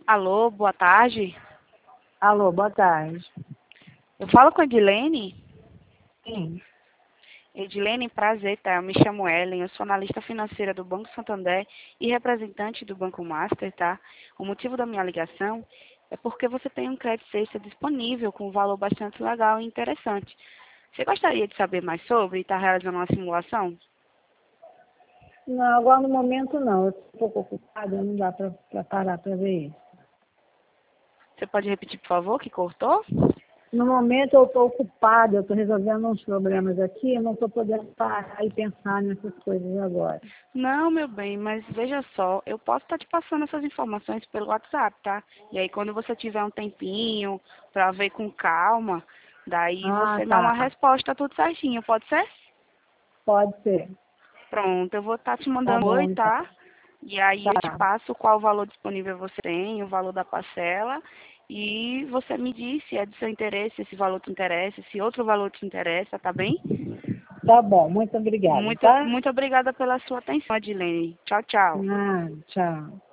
Alô, boa tarde. Alô, boa tarde. Eu falo com a Edilene. Sim. Edilene, prazer, tá? Eu me chamo Ellen, eu sou analista financeira do Banco Santander e representante do Banco Master, tá? O motivo da minha ligação é porque você tem um crédito extra disponível com um valor bastante legal e interessante. Você gostaria de saber mais sobre e estar realizando uma simulação? Não, agora no momento não. Eu estou um pouco ocupada, não dá para parar para ver isso. Você pode repetir, por favor, que cortou? No momento eu estou ocupada, eu estou resolvendo uns problemas aqui, eu não estou podendo parar e pensar nessas coisas agora. Não, meu bem, mas veja só, eu posso estar te passando essas informações pelo WhatsApp, tá? E aí quando você tiver um tempinho para ver com calma, daí Ah, você dá uma tá. resposta tudo certinho, pode ser? Pode ser. Pronto, eu vou estar te Tá mandando oi, bom, então. tá? E aí eu te Tá. passo qual valor disponível você tem, o valor da parcela, e você me diz se é do seu interesse, esse valor te interessa, se outro valor te interessa, tá bem? Tá bom, muito obrigada, Muito, tá? muito obrigada pela sua atenção, Adilene. Tchau, tchau. Ah, tchau.